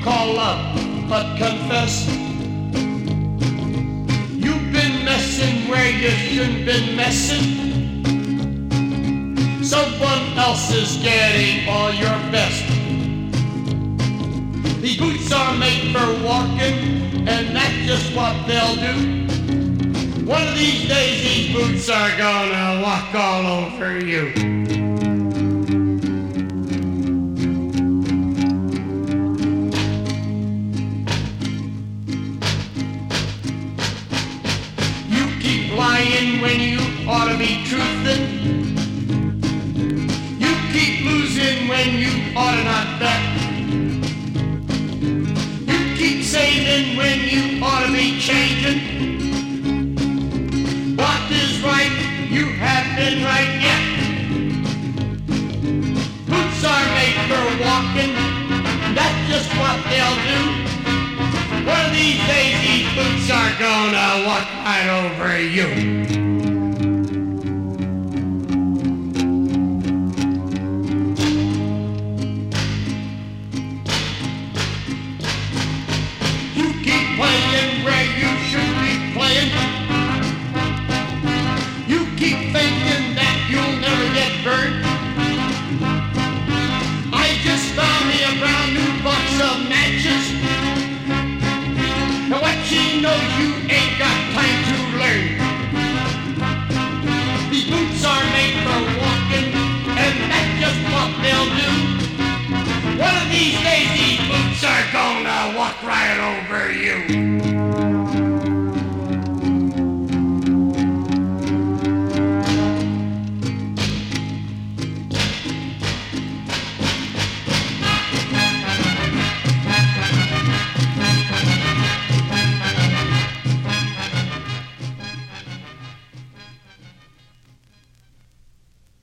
call love, but confess you've been messing where you shouldn't been messing. Someone else is getting all your best. These boots are made for walking, and that's just what they'll do. One of these days, these boots are gonna walk all over you. You keep lying when you ought to be truthing. You keep losing when you ought to not bet. You keep saving when you ought to be changing. What is right, you have been right yet. Boots are made for walking, that's just what they'll do. One of these days, these boots are gonna walk right over you. Playing where you should be playing. You keep thinking that you'll never get burned. I just found me a brand new box of matches. Now what she knows you ain't got time to learn. These boots are made for walking, and that's just what they'll do. One of these days, these boots are gonna walk right over you.